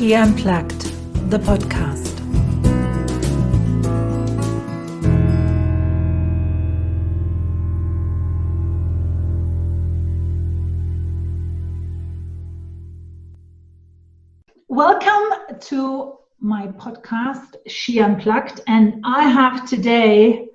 She Unplugged, the podcast. Welcome to my podcast, She Unplugged, and I have today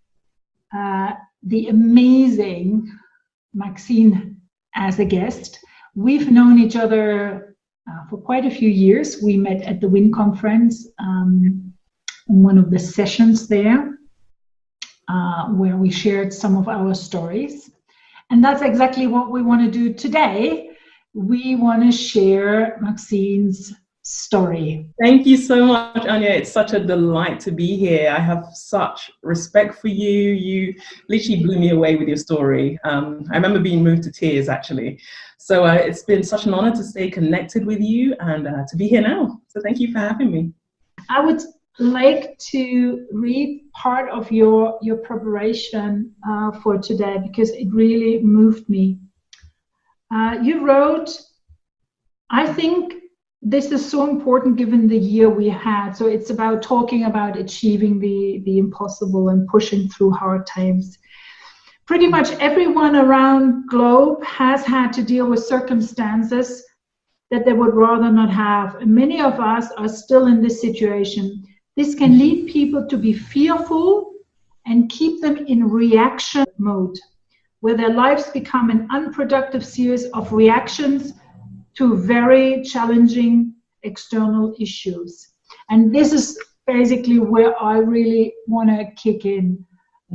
the amazing Maxine as a guest. We've known each other for quite a few years. We met at the WIN conference in one of the sessions there where we shared some of our stories. And that's exactly what we want to do today. We want to share Maxine's story. Thank you so much, Anya. It's such a delight to be here. I have such respect for you. You literally blew me away with your story. I remember being moved to tears, actually. So it's been such an honor to stay connected with you and to be here now. So thank you for having me. I would like to read part of your preparation for today because it really moved me. You wrote, I think this is so important given the year we had. So it's about talking about achieving the impossible and pushing through hard times. Pretty much everyone around globe has had to deal with circumstances that they would rather not have. And many of us are still in this situation. This can lead people to be fearful and keep them in reaction mode, where their lives become an unproductive series of reactions to very challenging external issues. And this is basically where I really want to kick in.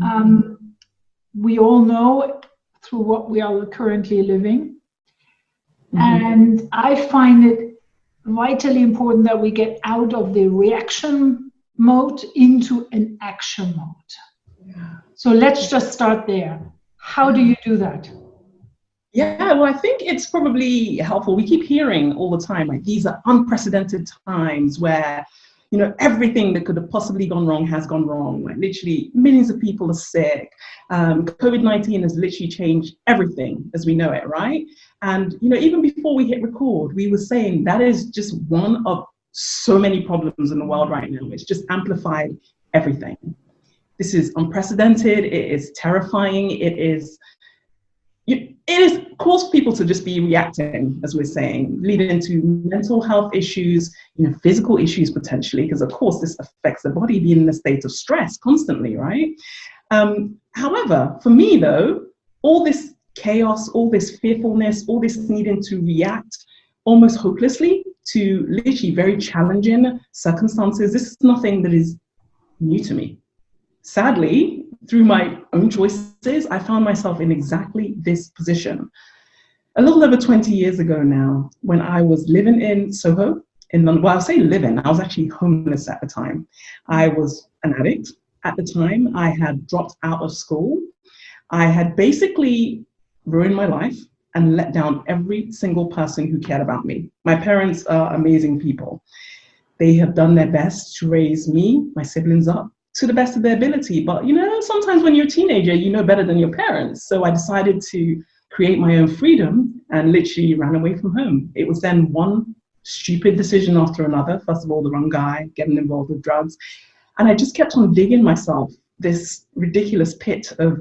We all know through what we are currently living. And I find it vitally important that we get out of the reaction mode into an action mode. So let's just start there. How do you do that? Yeah, well, I think it's probably helpful. We keep hearing all the time, like these are unprecedented times where, you know, everything that could have possibly gone wrong has gone wrong. Like literally millions of people are sick. COVID-19 has literally changed everything as we know it, right? And, you know, even before we hit record, we were saying that is just one of so many problems in the world right now. It's just amplified everything. This is unprecedented. It is terrifying. It has caused people to just be reacting, as we're saying, leading to mental health issues, you know, physical issues potentially, because of course this affects the body being in a state of stress constantly, right? However, for me though, all this chaos, all this fearfulness, all this needing to react almost hopelessly to literally very challenging circumstances, this is nothing that is new to me. Sadly, through my own choices, I found myself in exactly this position. A little over 20 years ago now, when I was living in Soho, in London, well, I'll say living, I was actually homeless at the time. I was an addict at the time. I had dropped out of school. I had basically ruined my life and let down every single person who cared about me. My parents are amazing people. They have done their best to raise me, my siblings up, to the best of their ability. But, you know, sometimes when you're a teenager, you know better than your parents. So I decided to create my own freedom and literally ran away from home. It was then one stupid decision after another. First of all, the wrong guy, getting involved with drugs. And I just kept on digging myself this ridiculous pit of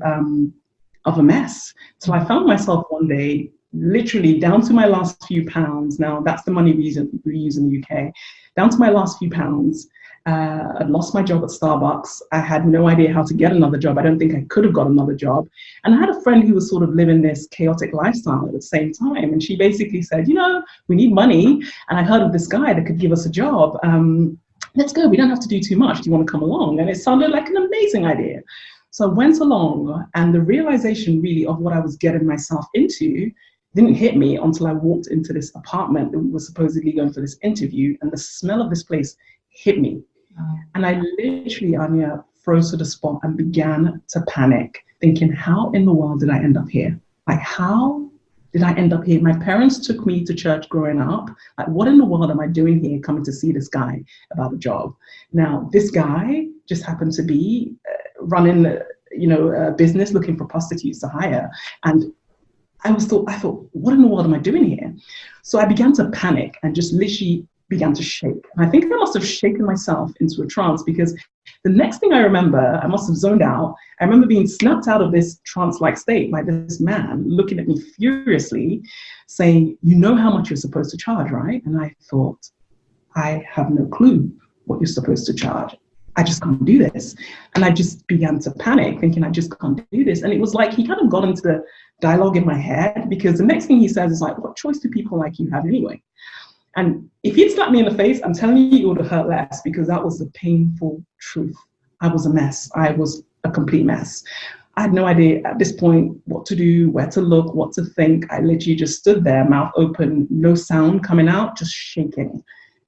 a mess. So I found myself one day literally down to my last few pounds. Now that's the money we use in the UK. Down to my last few pounds. I'd lost my job at Starbucks. I had no idea how to get another job. I don't think I could have got another job. And I had a friend who was sort of living this chaotic lifestyle at the same time. And she basically said, you know, we need money. And I heard of this guy that could give us a job. Let's go. We don't have to do too much. Do you want to come along? And it sounded like an amazing idea. So I went along, and the realization really of what I was getting myself into didn't hit me until I walked into this apartment that was supposedly going for this interview. And the smell of this place hit me. And I literally, Anya, froze to the spot and began to panic, thinking, how in the world did I end up here? Like, how did I end up here? My parents took me to church growing up. Like, what in the world am I doing here coming to see this guy about a job? Now, this guy just happened to be running, a business looking for prostitutes to hire. And I thought, what in the world am I doing here? So I began to panic and just literally began to shake. And I think I must have shaken myself into a trance, because the next thing I remember, I must have zoned out. I remember being snapped out of this trance-like state by this man looking at me furiously, saying, "You know how much you're supposed to charge, right?" And I thought, I have no clue what you're supposed to charge. I just can't do this. And I just began to panic, thinking, I just can't do this. And it was like he kind of got into the dialogue in my head, because the next thing he says is like, "What choice do people like you have anyway?" And if he'd slapped me in the face, I'm telling you, it would have hurt less, because that was the painful truth. I was a mess. I was a complete mess. I had no idea at this point what to do, where to look, what to think. I literally just stood there, mouth open, no sound coming out, just shaking.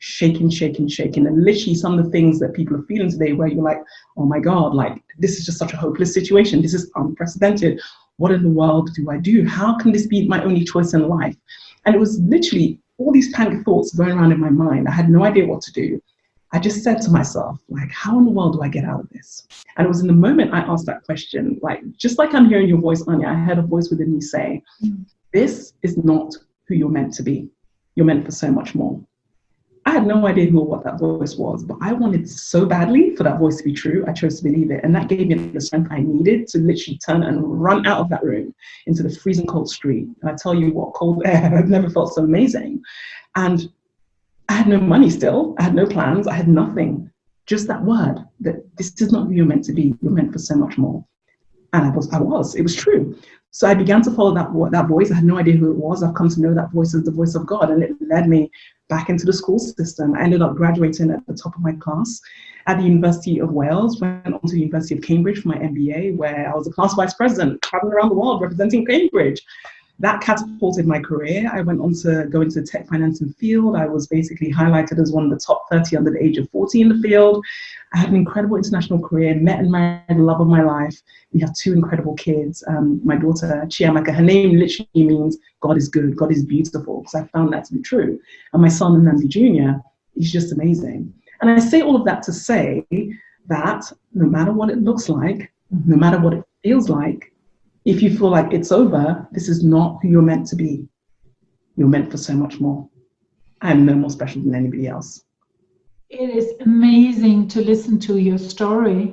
And literally some of the things that people are feeling today, where you're like, oh my God, like, this is just such a hopeless situation. This is unprecedented. What in the world do I do? How can this be my only choice in life? And it was literally all these panic thoughts going around in my mind. I had no idea what to do. I just said to myself, like, how in the world do I get out of this? And it was in the moment I asked that question, like, just like I'm hearing your voice, Anya, I heard a voice within me say, this is not who you're meant to be. You're meant for so much more. I had no idea who or what that voice was, but I wanted so badly for that voice to be true. I chose to believe it. And that gave me the strength I needed to literally turn and run out of that room into the freezing cold street. And I tell you what, cold air, I've never felt so amazing. And I had no money still. I had no plans. I had nothing. Just that word that this is not who you're meant to be. You're meant for so much more. And I was. It was true. So I began to follow that voice. I had no idea who it was. I've come to know that voice as the voice of God, and it led me back into the school system. I ended up graduating at the top of my class at the University of Wales, went on to the University of Cambridge for my MBA, where I was a class vice president, traveling around the world representing Cambridge. That catapulted my career. I went on to go into the tech financing field. I was basically highlighted as one of the top 30 under the age of 40 in the field. I had an incredible international career, met and married the love of my life. We have two incredible kids. My daughter, Chiamaka, her name literally means God is good, God is beautiful, because I found that to be true. And my son, Nnamdi Jr., he's just amazing. And I say all of that to say that no matter what it looks like, no matter what it feels like, if you feel like it's over, this is not who you're meant to be. You're meant for so much more. I am no more special than anybody else. It is amazing to listen to your story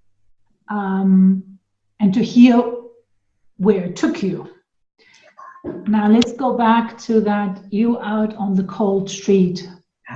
and to hear where it took you. Now let's go back to that you out on the cold street.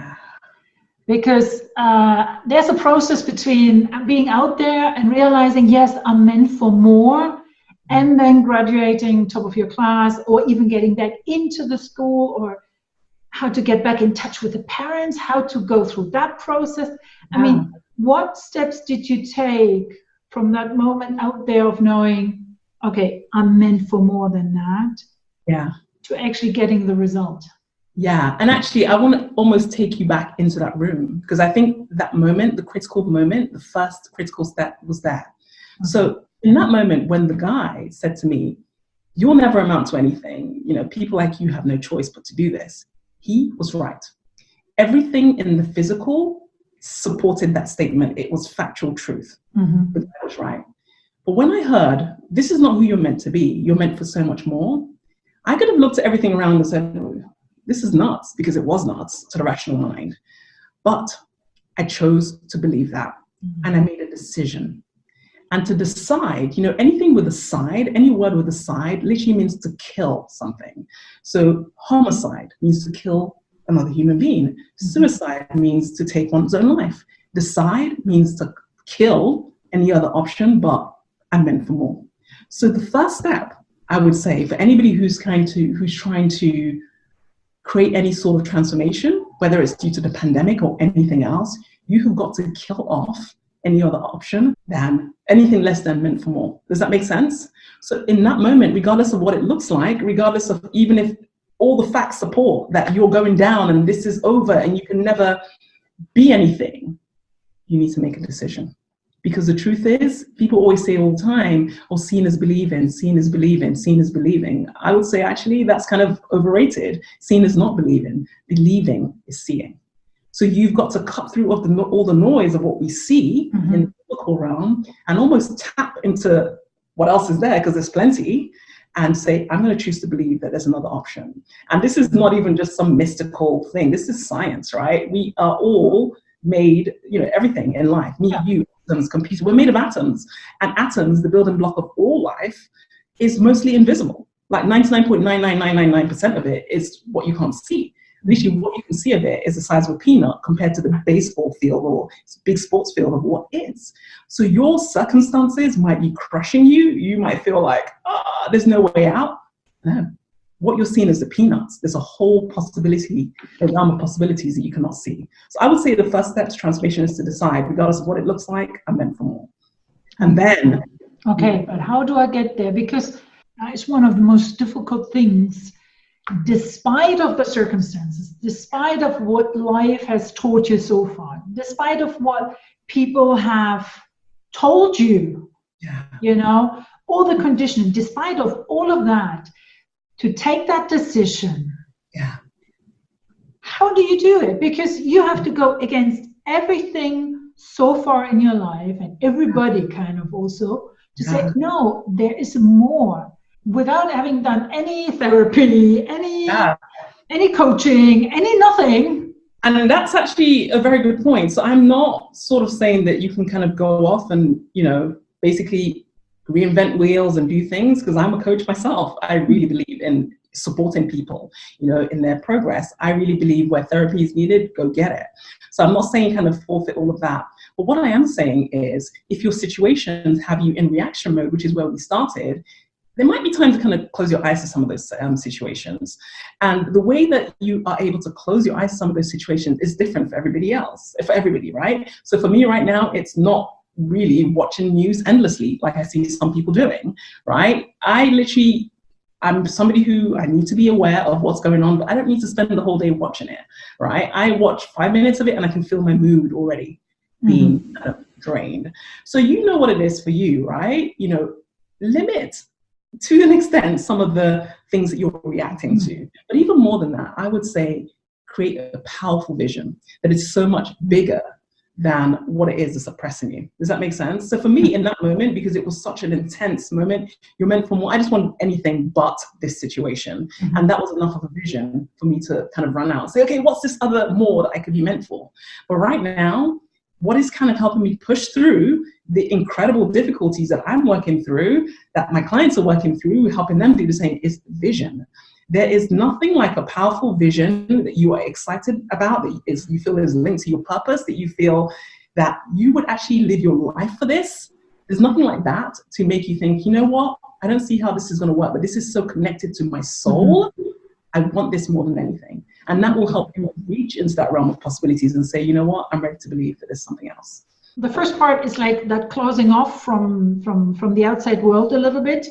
Because there's a process between being out there and realizing, yes, I'm meant for more, and then graduating top of your class, or even getting back into the school, or how to get back in touch with the parents, how to go through that process. I mean, what steps did you take from that moment out there of knowing, okay, I'm meant for more than that, to actually getting the result? Yeah, and actually, I want to almost take you back into that room, because I think that moment, the critical moment, the first critical step was there. Okay. So in that moment, when the guy said to me, "You'll never amount to anything, you know, people like you have no choice but to do this," he was right. Everything in the physical supported that statement. It was factual truth. But that was right. But when I heard, this is not who you're meant to be, you're meant for so much more, I could have looked at everything around and said, "Oh, this is nuts," because it was nuts to the rational mind. But I chose to believe that. And I made a decision. And to decide, you know, anything with a side, any word with a side, literally means to kill something. So homicide means to kill another human being. Suicide means to take one's own life. Decide means to kill any other option, but I'm meant for more. So the first step, I would say, for anybody who's trying to create any sort of transformation, whether it's due to the pandemic or anything else, you have got to kill off any other option than anything less than meant for more. Does that make sense? So in that moment, regardless of what it looks like, regardless of even if all the facts support that you're going down and this is over and you can never be anything, you need to make a decision. Because the truth is, people always say all the time, "Oh, seeing is believing, seeing is believing, seeing is believing." I would say, actually, that's kind of overrated. Seeing is not believing. Believing is seeing. So you've got to cut through all the noise of what we see in the physical realm and almost tap into what else is there, because there's plenty, and say, I'm going to choose to believe that there's another option. And this is not even just some mystical thing. This is science, right? We are all made, everything in life, me, you, atoms, computers, we're made of atoms. And atoms, the building block of all life, is mostly invisible. Like 99.99999% of it is what you can't see. Literally, what you can see of it is the size of a peanut compared to the baseball field or big sports field of what is. So your circumstances might be crushing you. You might feel like, there's no way out. No. What you're seeing is the peanuts. There's a whole possibility, a realm of possibilities that you cannot see. So I would say the first step to transformation is to decide, regardless of what it looks like, I'm meant for more. And then... Okay, but how do I get there? Because it's one of the most difficult things, despite of the circumstances, despite of what life has taught you so far, despite of what people have told you, all the conditioning, despite of all of that, to take that decision. Yeah. How do you do it? Because you have to go against everything so far in your life, and everybody kind of also, to say, no, there is more. Without having done any therapy, any coaching, any nothing. And that's actually a very good point. So I'm not sort of saying that you can kind of go off and, basically reinvent wheels and do things, because I'm a coach myself. I really believe in supporting people, in their progress. I really believe where therapy is needed, go get it. So I'm not saying kind of forfeit all of that. But what I am saying is, if your situations have you in reaction mode, which is where we started, there might be time to kind of close your eyes to some of those situations. And the way that you are able to close your eyes to some of those situations is different for everybody else, for everybody, right? So for me right now, it's not really watching news endlessly like I see some people doing, right? I'm somebody who, I need to be aware of what's going on, but I don't need to spend the whole day watching it, right? I watch 5 minutes of it and I can feel my mood already being drained. So you know what it is for you, right? Limit to an extent some of the things that you're reacting to. But even more than that, I would say create a powerful vision that is so much bigger than what it is that's oppressing you. Does that make sense? So for me in that moment, because it was such an intense moment, you're meant for more. I just want anything but this situation. And that was enough of a vision for me to kind of run out and say, okay, what's this other more that I could be meant for? But right now, what is kind of helping me push through the incredible difficulties that I'm working through, that my clients are working through, helping them do the same, is vision. There is nothing like a powerful vision that you are excited about, that you feel is linked to your purpose, that you feel that you would actually live your life for this. There's nothing like that to make you think, you know what, I don't see how this is going to work, but this is so connected to my soul. I want this more than anything. And that will help you reach into that realm of possibilities and say, you know what, I'm ready to believe that there's something else. The first part is like that closing off from the outside world a little bit.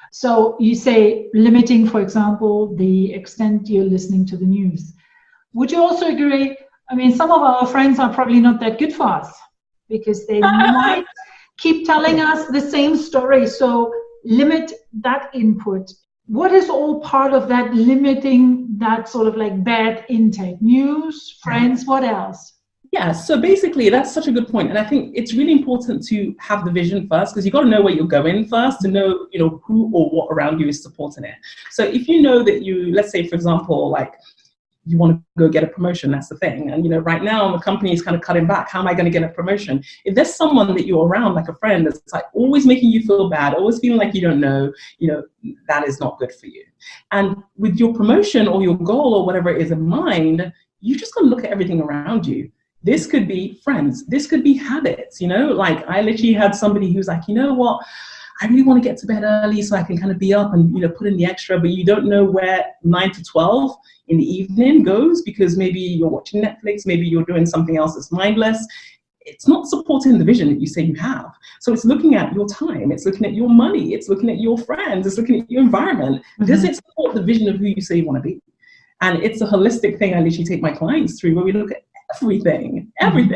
So you say limiting, for example, the extent you're listening to the news. Would you also agree? I mean, some of our friends are probably not that good for us because they might keep telling us the same story. So limit that input. What is all part of that limiting that sort of like bad intake? News, friends, what else? Yeah, so basically that's such a good point. And I think it's really important to have the vision first, because you've got to know where you're going first to know, who or what around you is supporting it. So if you know that let's say, for example, like you want to go get a promotion, that's the thing. And, right now the company is kind of cutting back. How am I going to get a promotion? If there's someone that you're around, like a friend, that's like always making you feel bad, always feeling like you don't know, that is not good for you. And with your promotion or your goal or whatever it is in mind, you just got to look at everything around you. This could be friends. This could be habits, like I literally had somebody who's like, you know what, I really want to get to bed early so I can kind of be up and, put in the extra, but you don't know where 9 to 12 in the evening goes because maybe you're watching Netflix, maybe you're doing something else that's mindless. It's not supporting the vision that you say you have. So it's looking at your time, it's looking at your money, it's looking at your friends, it's looking at your environment. Does it support the vision of who you say you want to be? And it's a holistic thing I literally take my clients through where we look at everything.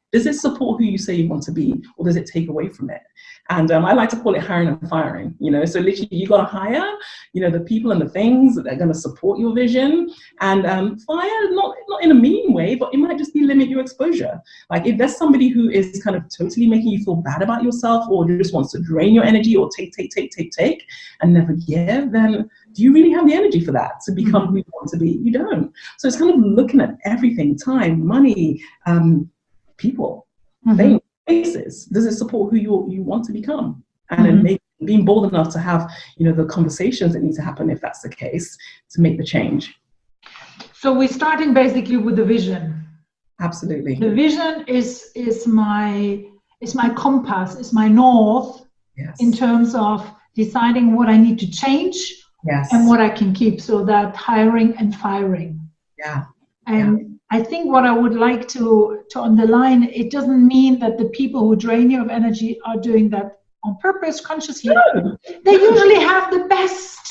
Does it support who you say you want to be, or does it take away from it? And I like to call it hiring and firing, so literally you got to hire, the people and the things that are going to support your vision, and fire, not in a mean way, but it might just be limit your exposure. Like if there's somebody who is kind of totally making you feel bad about yourself, or just wants to drain your energy, or take, and never give, then do you really have the energy for that to become who you want to be? You don't. So it's kind of looking at everything: time, money, people, things. Basis. Does it support who you want to become? And then maybe being bold enough to have, the conversations that need to happen, if that's the case, to make the change. So we're starting basically with the vision. Absolutely. The vision is my compass, is my north, in terms of deciding what I need to change, and what I can keep. So that hiring and firing. I think what I would like to underline, it doesn't mean that the people who drain you of energy are doing that on purpose, consciously. No. They usually have the best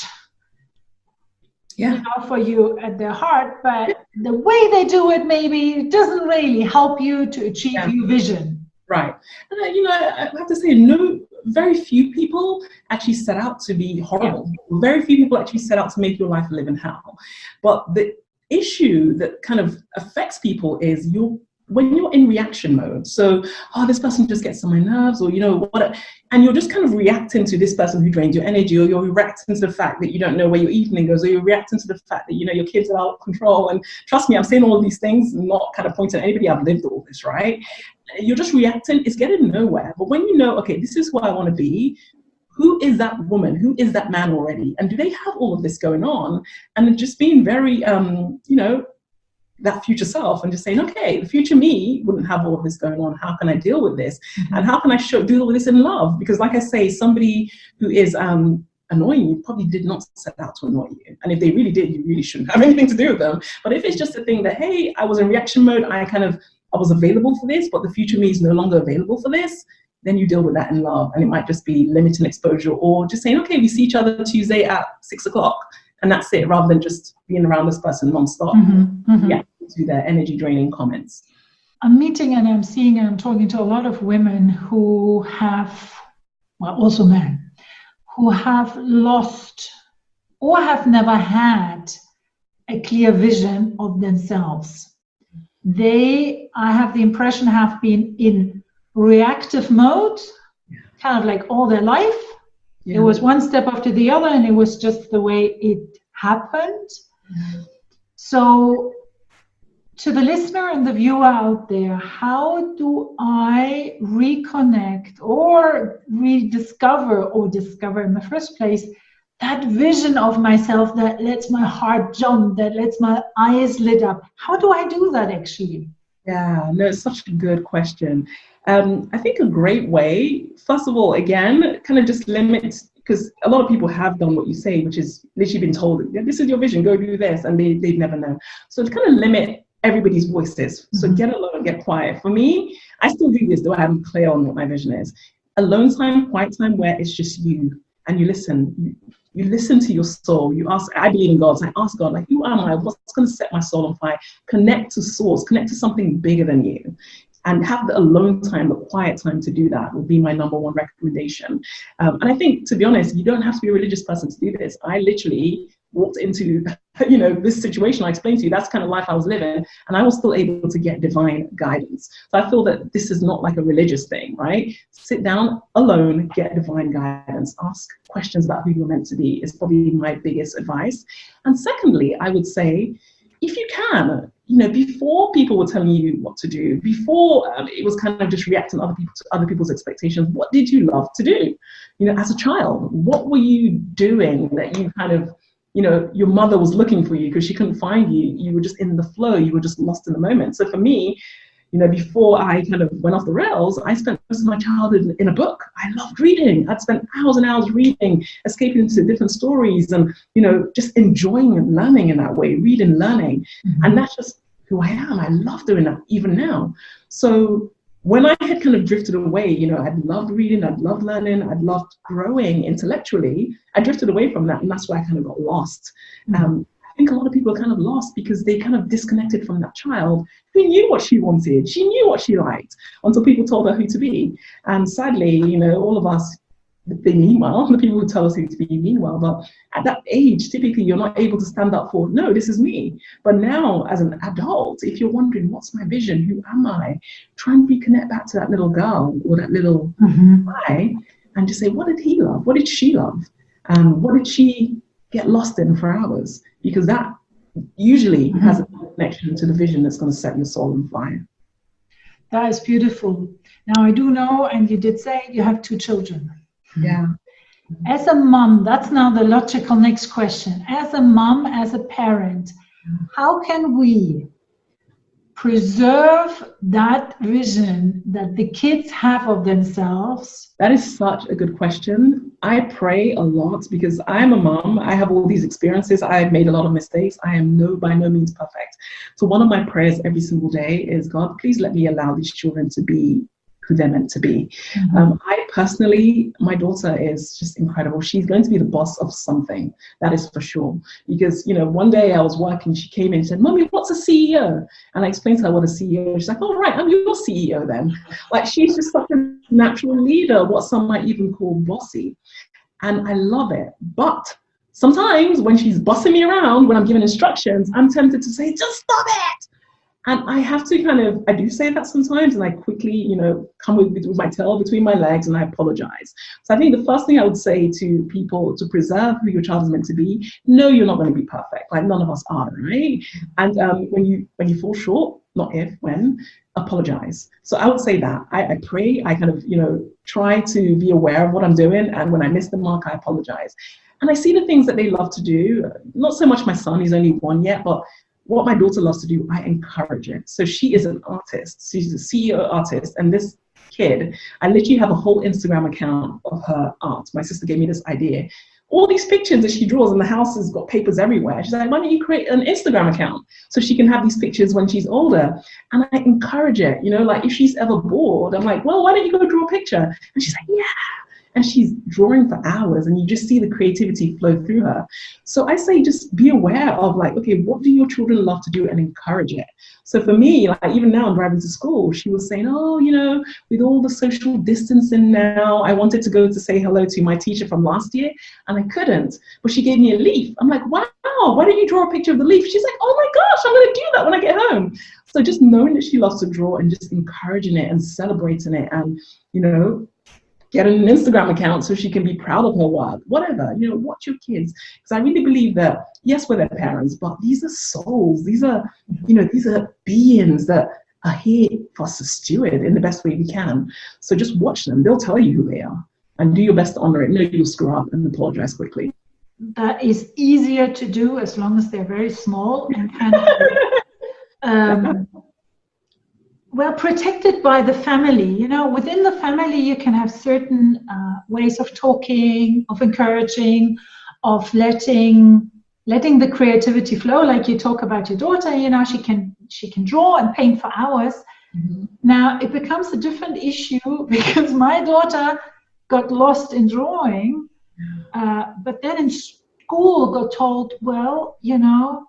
for you at their heart, but the way they do it maybe doesn't really help you to achieve your vision. Right. And I have to say, very few people actually set out to be horrible. Very few people actually set out to make your life live in hell. But the issue that kind of affects people is when you're in reaction mode. So, this person just gets on my nerves, or and you're just kind of reacting to this person who drains your energy, or you're reacting to the fact that you don't know where your evening goes, or you're reacting to the fact that your kids are out of control. And trust me, I'm saying all of these things, not kind of pointing at anybody. I've lived all this, right? You're just reacting. It's getting nowhere. But when okay, this is who I want to be. Who is that woman? Who is that man already? And do they have all of this going on? And just being very, that future self, and just saying, okay, the future me wouldn't have all of this going on. How can I deal with this? And how can I deal with this in love? Because like I say, somebody who is annoying you probably did not set out to annoy you. And if they really did, you really shouldn't have anything to do with them. But if it's just a thing that, hey, I was in reaction mode, I was available for this, but the future me is no longer available for this, then you deal with that in love. And it might just be limiting exposure, or just saying, okay, we see each other Tuesday at 6:00, and that's it, rather than just being around this person nonstop. To their energy draining comments. I'm meeting and I'm seeing and I'm talking to a lot of women who have, also men, who have lost or have never had a clear vision of themselves. They, I have the impression, have been in reactive mode, kind of like all their life. It was one step after the other, and it was just the way it happened. So to the listener and the viewer out there, how do I reconnect or rediscover, or discover in the first place, that vision of myself that lets my heart jump, that lets my eyes lit up? How do I do that actually? Yeah, no, it's such a good question. I think a great way, first of all, again, kind of just limits, because a lot of people have done what you say, which is literally been told, this is your vision, go do this, and they never know. So to kind of limit everybody's voices. So get alone, get quiet. For me, I still do this, though I'm clear on what my vision is. Alone time, quiet time, where it's just you, and you listen. You listen to your soul. You ask, I believe in God, so I ask God, like, who am I? What's going to set my soul on fire? Connect to source, connect to something bigger than you. And have the alone time, the quiet time to do that would be my number one recommendation. And I think, to be honest, you don't have to be a religious person to do this. I literally walked into, this situation I explained to you. That's kind of life I was living, and I was still able to get divine guidance. So I feel that this is not like a religious thing, right? Sit down alone, get divine guidance, ask questions about who you're meant to be is probably my biggest advice. And secondly, I would say, if you can, before people were telling you what to do, before it was kind of just reacting to other people's expectations, what did you love to do? As a child, what were you doing that you kind of, your mother was looking for you because she couldn't find you. You were just in the flow. You were just lost in the moment. So for me, before I kind of went off the rails, I spent most of my childhood in a book. I loved reading. I'd spent hours and hours reading, escaping into different stories, and, just enjoying and learning in that way, reading, learning. And that's just who I am. I love doing that even now. So when I had kind of drifted away, I'd loved reading, I'd loved learning, I'd loved growing intellectually. I drifted away from that, and that's where I kind of got lost. I think a lot of people are kind of lost because they kind of disconnected from that child who knew what she wanted. She knew what she liked until people told her who to be. And sadly, you know, all of us, they mean well, the people who tell us who to be mean well, but at that age, typically you're not able to stand up for, no, this is me. But now as an adult, if you're wondering, what's my vision? Who am I? Try and reconnect back to that little girl or that little guy and just say, what did he love? What did she love? And what did she get lost in for hours? Because that usually has a connection to the vision that's going to set your soul on fire. That is beautiful. Now I do know, and you did say you have 2 children. Yeah. As a mom, that's now the logical next question. As a mom, as a parent, how can we preserve that vision that the kids have of themselves? That is such a good question. I pray a lot because I'm a mom. I have all these experiences. I've made a lot of mistakes. I am by no means perfect. So one of my prayers every single day is, God, please let me allow these children to be who they're meant to be. I personally, my daughter is just incredible. She's going to be the boss of something, that is for sure. Because, you know, one day I was working, she came in and said, Mommy, what's a CEO? And I explained to her what a CEO is. She's like, oh, right, I'm your CEO then. Like, she's just such a natural leader, what some might even call bossy. And I love it. But sometimes when she's bossing me around, when I'm giving instructions, I'm tempted to say, just stop it. And I have to I do say that sometimes, and I quickly, you know, come with my tail between my legs and I apologize. So I think the first thing I would say to people to preserve who your child is meant to be, no, you're not going to be perfect. Like none of us are, right? And when you fall short, not if, when, apologize. So I would say that. I pray, I kind of, you know, try to be aware of what I'm doing. And when I miss the mark, I apologize. And I see the things that they love to do. Not so much my son, he's only 1 yet, but what my daughter loves to do, I encourage it. So she is an artist. She's a CEO artist. And this kid, I literally have a whole Instagram account of her art. My sister gave me this idea. All these pictures that she draws in the house has got papers everywhere. She's like, why don't you create an Instagram account so she can have these pictures when she's older? And I encourage it. You know, like if she's ever bored, I'm like, well, why don't you go draw a picture? And she's like, yeah. And she's drawing for hours and you just see the creativity flow through her. So I say just be aware of like, okay, what do your children love to do and encourage it. So for me, like even now I'm driving to school, she was saying, oh, you know, with all the social distancing now, I wanted to go to say hello to my teacher from last year and I couldn't, but she gave me a leaf. I'm like, wow, why don't you draw a picture of the leaf? She's like, oh my gosh, I'm going to do that when I get home. So just knowing that she loves to draw and just encouraging it and celebrating it and, you know, get an Instagram account so she can be proud of her work, whatever, you know, watch your kids. Because I really believe that, yes, we're their parents, but these are souls. These are, you know, these are beings that are here for us to steward in the best way we can. So just watch them. They'll tell you who they are and do your best to honor it. No, you'll screw up and apologize quickly. That is easier to do as long as they're very small and kind of well, protected by the family. You know, within the family, you can have certain ways of talking, of encouraging, of letting the creativity flow. Like you talk about your daughter, you know, she can draw and paint for hours. Mm-hmm. Now it becomes a different issue because my daughter got lost in drawing, but then in school got told, well, you know,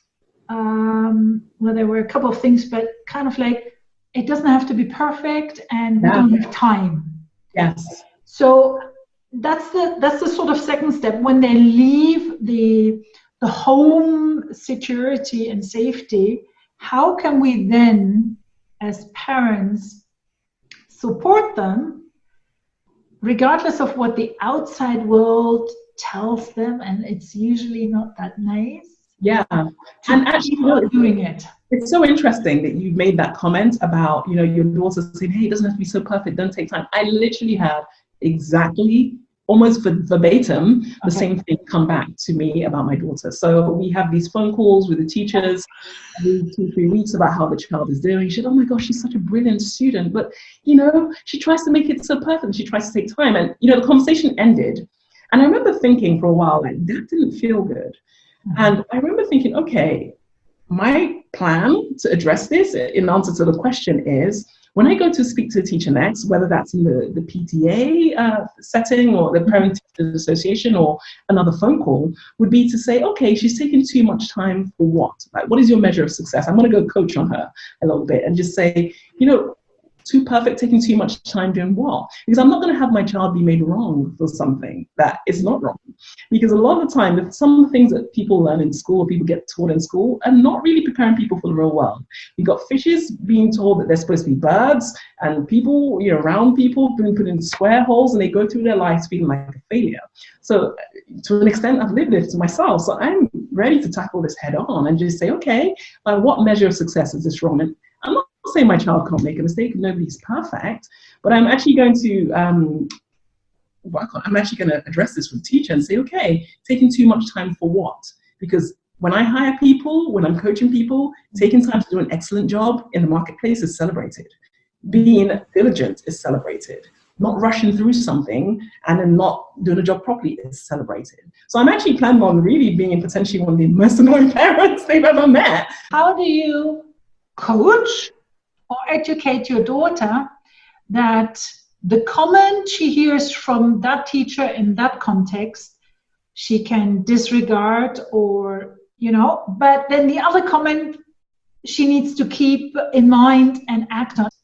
well, there were a couple of things, but kind of like, it doesn't have to be perfect and we don't have time. Yes. So that's the sort of second step. When they leave the home security and safety, how can we then, as parents, support them, regardless of what the outside world tells them, and it's usually not that nice. Yeah, and actually doing it. It's so interesting that you made that comment about, you know, your daughter saying, hey, it doesn't have to be so perfect, don't take time. I literally had exactly, almost verbatim, the same thing come back to me about my daughter. So we have these phone calls with the teachers every 2-3 weeks about how the child is doing. She said, oh my gosh, she's such a brilliant student, but, you know, she tries to make it so perfect. She tries to take time. And, you know, the conversation ended. And I remember thinking for a while, like, that didn't feel good. And I remember thinking, okay, my plan to address this in answer to the question is, When I go to speak to a teacher next, whether that's in the PTA setting or the Parent Teachers Association or another phone call, would be to say, okay, she's taking too much time for what? Like, what is your measure of success? I'm going to go coach on her a little bit and just say, you know, too perfect, taking too much time doing what? Because I'm not going to have my child be made wrong for something that is not wrong. Because a lot of the time, some of the things that people learn in school, or people get taught in school, are not really preparing people for the real world. You've got fishes being told that they're supposed to be birds, and people, you know, round people being put in square holes, and they go through their lives feeling like a failure. So to an extent, I've lived it to myself. So I'm ready to tackle this head on and just say, okay, by what measure of success is this wrong? And I'm not saying my child can't make a mistake, nobody's perfect, but I'm actually going to address this with the teacher and say, okay, taking too much time for what? Because when I hire people, when I'm coaching people, taking time to do an excellent job in the marketplace is celebrated. Being diligent is celebrated. Not rushing through something and then not doing a job properly is celebrated. So I'm actually planning on really being potentially one of the most annoying parents they've ever met. How do you coach or educate your daughter that the comment she hears from that teacher in that context, she can disregard or, you know, but then the other comment she needs to keep in mind and act on?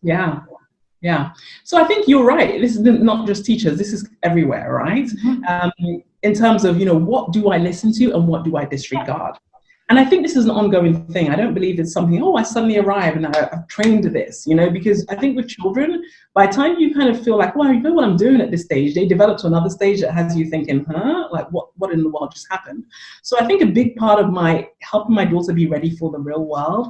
Yeah. So I think you're right. This is not just teachers. This is everywhere, right? Mm-hmm. In terms of, you know, what do I listen to and what do I disregard? And I think this is an ongoing thing. I don't believe it's something, I suddenly arrive and I've trained this, you know, because I think with children, by the time you kind of feel like, well, you know what I'm doing at this stage, they develop to another stage that has you thinking, like what in the world just happened? So I think a big part of my helping my daughter be ready for the real world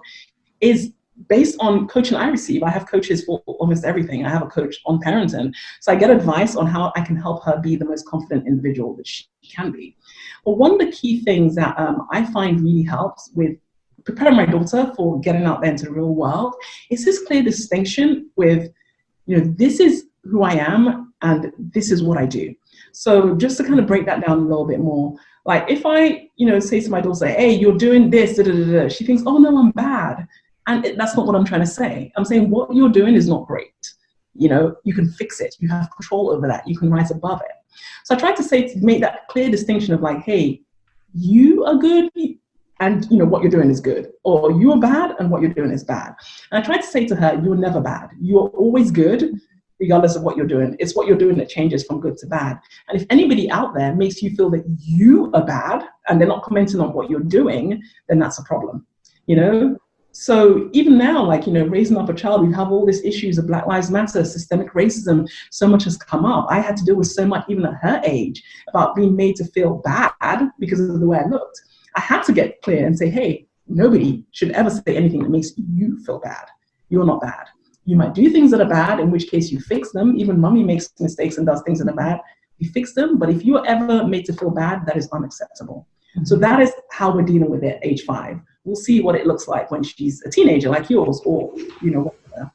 is based on coaching I receive. I have coaches for almost everything. I have a coach on parenting. So I get advice on how I can help her be the most confident individual that she can be. But one of the key things that I find really helps with preparing my daughter for getting out there into the real world is this clear distinction with, you know, this is who I am and this is what I do. So just to kind of break that down a little bit more, like if I, you know, say to my daughter, hey, you're doing this, she thinks, oh no, I'm bad. And that's not what I'm trying to say. I'm saying what you're doing is not great. You know, you can fix it. You have control over that. You can rise above it. So I try to make that clear distinction of like, hey, you are good and you know what you're doing is good, or you are bad and what you're doing is bad. And I try to say to her, you're never bad. You're always good, regardless of what you're doing. It's what you're doing that changes from good to bad. And if anybody out there makes you feel that you are bad and they're not commenting on what you're doing, then that's a problem, you know? So even now, like, you know, raising up a child, we have all these issues of Black Lives Matter, systemic racism, so much has come up. I had to deal with so much, even at her age, about being made to feel bad because of the way I looked. I had to get clear and say, hey, nobody should ever say anything that makes you feel bad. You're not bad. You might do things that are bad, in which case you fix them. Even mommy makes mistakes and does things that are bad. You fix them. But if you're ever made to feel bad, that is unacceptable. Mm-hmm. So that is how we're dealing with it at age 5. We'll see what it looks like when she's a teenager like yours, or, you know, whatever.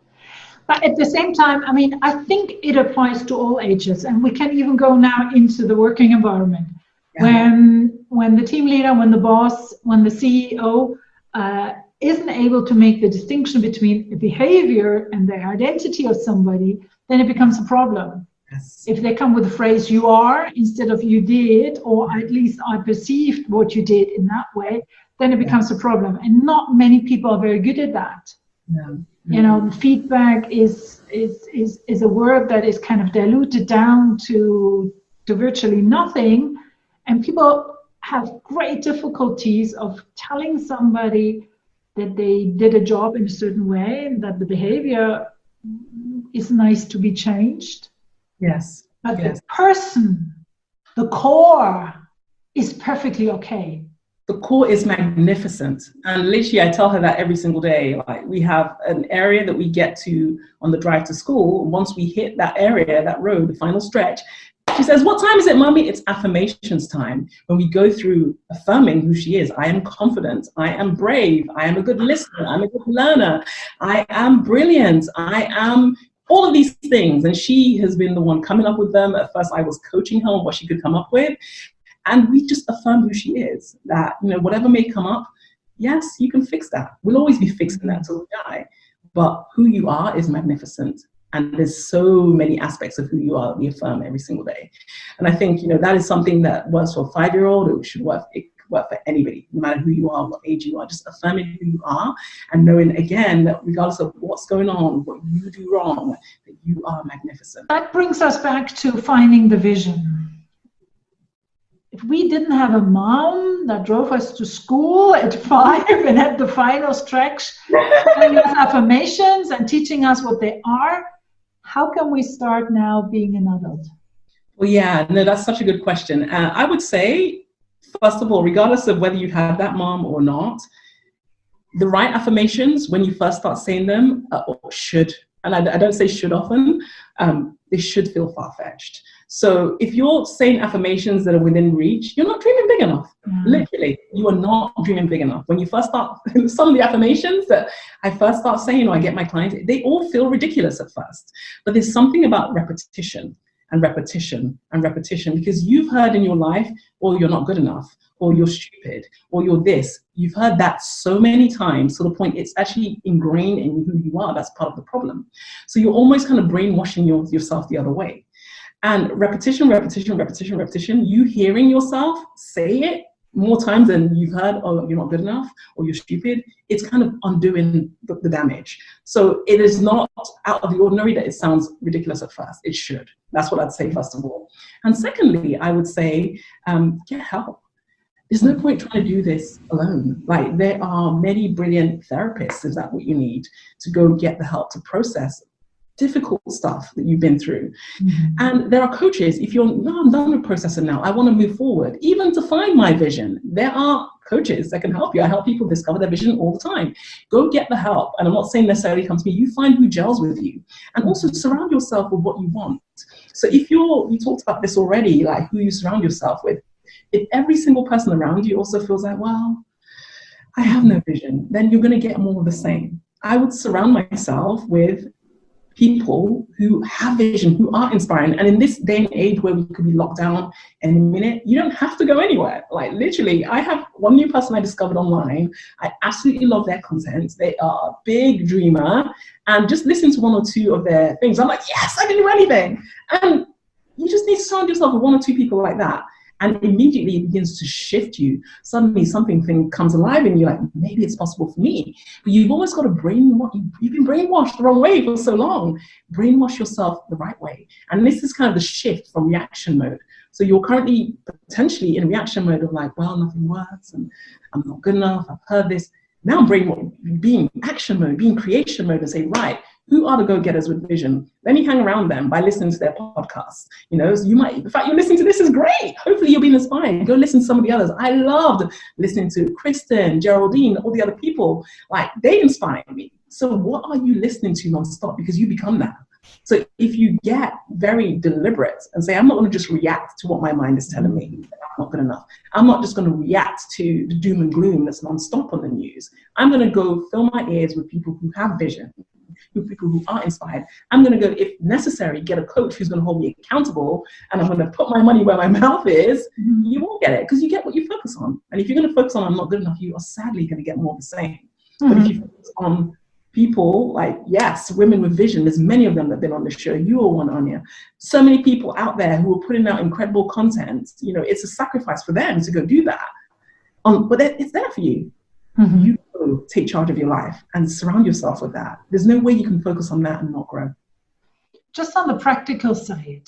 But at the same time, I mean, I think it applies to all ages, and we can even go now into the working environment. Yeah. When the team leader, when the boss, when the CEO isn't able to make the distinction between a behavior and the identity of somebody, then it becomes a problem. Yes. If they come with the phrase "you are" instead of "you did," or at least "I perceived what you did in that way," then it becomes a problem. And not many people are very good at that. No. You know, feedback is a word that is kind of diluted down to virtually nothing. And people have great difficulties of telling somebody that they did a job in a certain way and that the behavior is nice to be changed. Yes. But the person, the core, is perfectly okay. The core is magnificent. And literally, I tell her that every single day. Like, we have an area that we get to on the drive to school. Once we hit that area, that road, the final stretch, she says, "What time is it, Mommy?" It's affirmations time. When we go through affirming who she is. I am confident. I am brave. I am a good listener. I'm a good learner. I am brilliant. I am all of these things. And she has been the one coming up with them. At first, I was coaching her on what she could come up with. And we just affirm who she is, that, you know, whatever may come up, yes, you can fix that. We'll always be fixing that till we die. but who you are is magnificent. And there's so many aspects of who you are that we affirm every single day. And I think, that is something that works for a 5-year-old. It should work for anybody, no matter who you are, what age you are, just affirming who you are and knowing, again, that regardless of what's going on, what you do wrong, that you are magnificent. That brings us back to finding the vision. If we didn't have a mom that drove us to school at 5 and had the final stretch, telling us affirmations and teaching us what they are, how can we start now being an adult? Well, yeah, no, that's such a good question. I would say, first of all, regardless of whether you have that mom or not, the right affirmations, when you first start saying them, should, and I don't say should often, they should feel far-fetched. So if you're saying affirmations that are within reach, you're not dreaming big enough. Literally, you are not dreaming big enough. When you first start, some of the affirmations that I first start saying, or I get my clients, they all feel ridiculous at first. But there's something about repetition and repetition and repetition, because you've heard in your life, or you're not good enough, or you're stupid, or you're this. You've heard that so many times to the point it's actually ingrained in who you are. That's part of the problem. So you're almost kind of brainwashing yourself the other way. And repetition, repetition, repetition, repetition, you hearing yourself say it more times than you've heard, oh, you're not good enough, or you're stupid, it's kind of undoing the damage. So it is not out of the ordinary that it sounds ridiculous at first. It should. That's what I'd say, first of all. And secondly, I would say, get help. There's no point trying to do this alone. Like, there are many brilliant therapists, is that what you need, to go get the help to process difficult stuff that you've been through. And there are coaches. If you're, no, I'm done with processing now, I want to move forward, even to find my vision, there are coaches that can help you. I help people discover their vision all the time. Go get the help. And I'm not saying necessarily come to me. You find who gels with you, and also surround yourself with what you want. So if you talked about this already, like who you surround yourself with, if every single person around you also feels like, well, I have no vision, then you're going to get more of the same. I would surround myself with people who have vision, who are inspiring. And in this day and age where we could be locked down in a minute, you don't have to go anywhere. Like, literally, I have one new person I discovered online. I absolutely love their content. They are a big dreamer, and just listen to 1 or 2 of their things, I'm like, yes, I can do anything. And you just need to surround yourself with 1 or 2 people like that. And immediately it begins to shift you. Suddenly something comes alive in you, like, maybe it's possible for me. But you've always got to you've been brainwashed the wrong way for so long. Brainwash yourself the right way. And this is kind of the shift from reaction mode. So you're currently potentially in reaction mode of like, well, nothing works, and I'm not good enough, I've heard this. Now being action mode, being creation mode, and say, right, who are the go-getters with vision? Let me hang around them by listening to their podcasts. So you might, in fact, you're listening to this is great. Hopefully you'll be inspired. Go listen to some of the others. I loved listening to Kristen, Geraldine, all the other people. Like, they inspire me. So what are you listening to nonstop? Because you become that. So if you get very deliberate and say, I'm not going to just react to what my mind is telling me, I'm not good enough. I'm not just going to react to the doom and gloom that's nonstop on the news. I'm going to go fill my ears with people who have vision, with people who are inspired. I'm going to go, if necessary, get a coach who's going to hold me accountable, and I'm going to put my money where my mouth is. You won't get it, because you get what you focus on. And if you're going to focus on I'm not good enough, you are sadly going to get more of the same. But if you focus on people like, yes, women with vision, there's many of them that have been on the show. You are one, Anya. So many people out there who are putting out incredible content. It's a sacrifice for them to go do that. But it's there for you. You go take charge of your life and surround yourself with that. There's no way you can focus on that and not grow. Just on the practical side,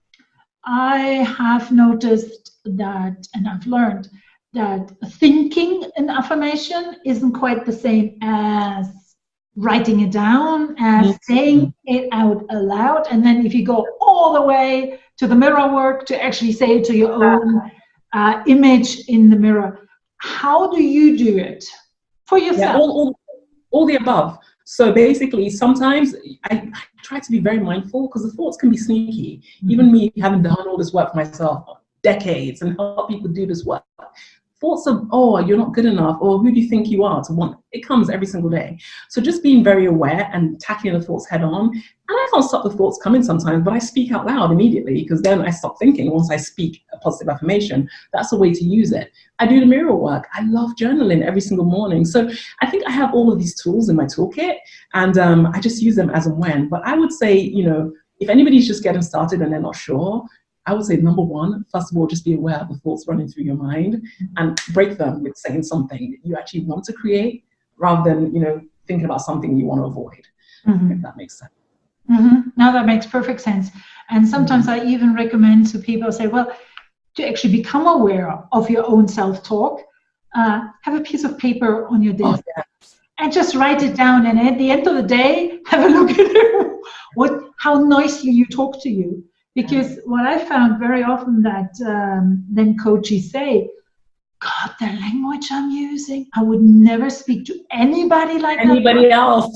I have noticed that, and I've learned that thinking an affirmation isn't quite the same as writing it down, as saying it out aloud. And then if you go all the way to the mirror work to actually say it to your own image in the mirror, how do you do it for yourself? Yeah, all the above. So basically, sometimes I try to be very mindful, because the thoughts can be sneaky. Even me, having done all this work for myself, decades, and help people do this work, thoughts of, oh, you're not good enough, or who do you think you are to want, it comes every single day. So just being very aware and tackling the thoughts head on. And I can't stop the thoughts coming sometimes, but I speak out loud immediately, because then I stop thinking. Once I speak a positive affirmation, that's a way to use it. I do the mirror work. I love journaling every single morning. So I think I have all of these tools in my toolkit, and I just use them as and when. But I would say, if anybody's just getting started and they're not sure, I would say, number one, first of all, just be aware of the thoughts running through your mind and break them with saying something that you actually want to create, rather than, thinking about something you want to avoid, if that makes sense. No, that makes perfect sense. And sometimes I even recommend to people, say, well, to actually become aware of your own self-talk, have a piece of paper on your desk and just write it down. And at the end of the day, have a look at it, how nicely you talk to you. Because what I found very often that then coaches say, God, the language I'm using, I would never speak to anybody like anybody else.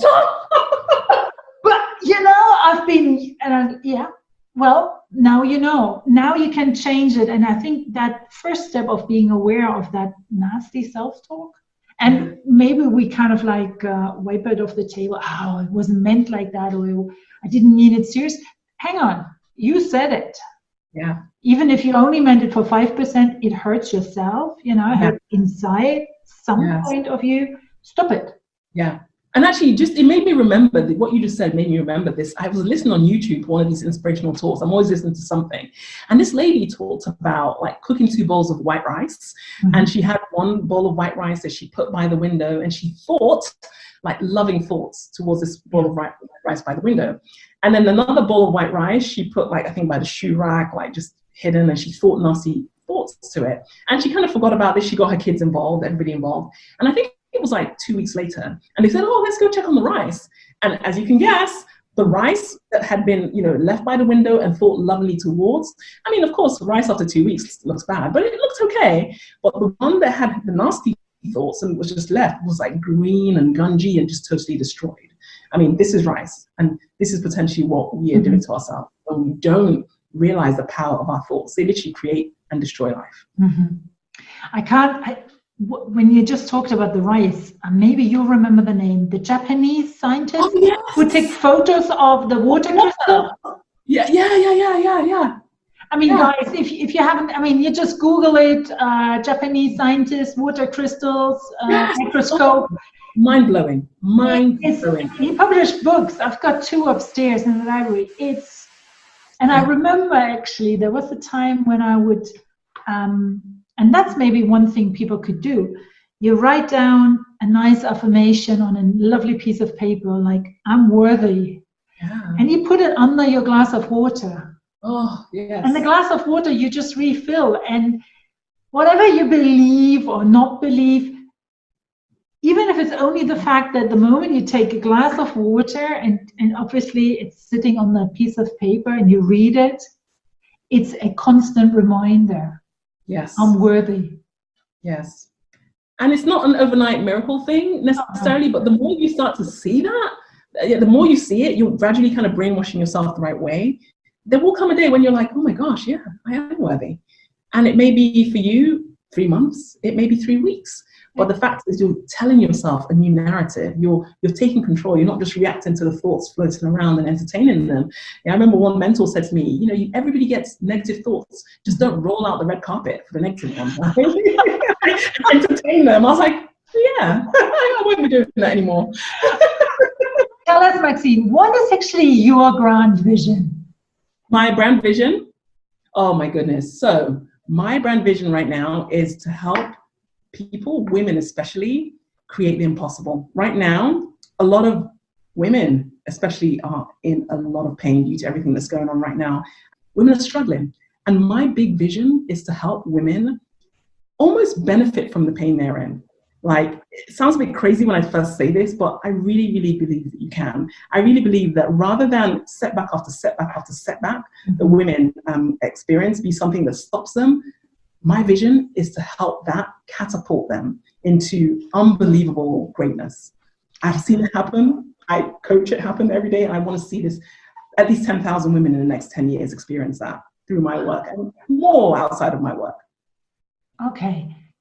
But, I've been, well, now you know. Now you can change it. And I think that first step of being aware of that nasty self-talk, and maybe we kind of like wipe it off the table. Oh, it wasn't meant like that, or I didn't mean it serious. Hang on. You said it. Yeah. Even if you only meant it for 5%, it hurts yourself, hurt inside some point of you. Stop it. Yeah. And actually, it made me remember what you just said, made me remember this. I was listening on YouTube to one of these inspirational talks. I'm always listening to something. And this lady talked about like cooking 2 bowls of white rice. And she had 1 bowl of white rice that she put by the window, and she thought like loving thoughts towards this bowl of white rice by the window. And then another bowl of white rice, she put like, I think by the shoe rack, like just hidden, and she thought nasty thoughts to it. And she kind of forgot about this. She got her kids involved, everybody involved. And I think it was like 2 weeks later. And they said, oh, let's go check on the rice. And as you can guess, the rice that had been, left by the window and thought lovely towards, I mean, of course, the rice after 2 weeks looks bad, but it looked okay. But the one that had the nasty thoughts and was just left was like green and gungy and just totally destroyed. I mean, this is rice, and this is potentially what we are doing to ourselves when we don't realize the power of our thoughts. They literally create and destroy life. When you just talked about the rice, maybe you'll remember the name, the Japanese scientist who take photos of the water crystal. Yeah. I mean, guys, if you haven't, you just Google it, Japanese scientist, water crystals, microscope. Mind-blowing. He published books. I've got 2 upstairs in the library. And I remember actually there was a time when I would, and that's maybe one thing people could do. You write down a nice affirmation on a lovely piece of paper, like, I'm worthy. Yeah. And you put it under your glass of water. Oh, yes. And the glass of water you just refill. And whatever you believe or not believe, even if it's only the fact that the moment you take a glass of water and obviously it's sitting on that piece of paper and you read it, it's a constant reminder. Yes. I'm worthy. Yes. And it's not an overnight miracle thing necessarily, but the more you start to see that, the more you see it, you're gradually kind of brainwashing yourself the right way. There will come a day when you're like, oh my gosh, yeah, I am worthy. And it may be for you 3 months, it may be 3 weeks. But the fact is, you're telling yourself a new narrative. You're taking control. You're not just reacting to the thoughts floating around and entertaining them. Yeah, I remember one mentor said to me, everybody gets negative thoughts. Just don't roll out the red carpet for the negative ones. Entertain them. I was like, yeah, I won't be doing that anymore. Tell us, Maxine, what is actually your brand vision? My brand vision? Oh my goodness. So my brand vision right now is to help people, women especially, create the impossible. Right now, a lot of women especially are in a lot of pain due to everything that's going on right now. Women are struggling. And my big vision is to help women almost benefit from the pain they're in. Like, it sounds a bit crazy when I first say this, but I really, really believe that you can. I really believe that rather than setback after setback after setback, the women experience be something that stops them, my vision is to help that catapult them into unbelievable greatness. I've seen it happen. I coach it happen every day. And I want to see this, at least 10,000 women in the next 10 years experience that through my work and more outside of my work. Okay.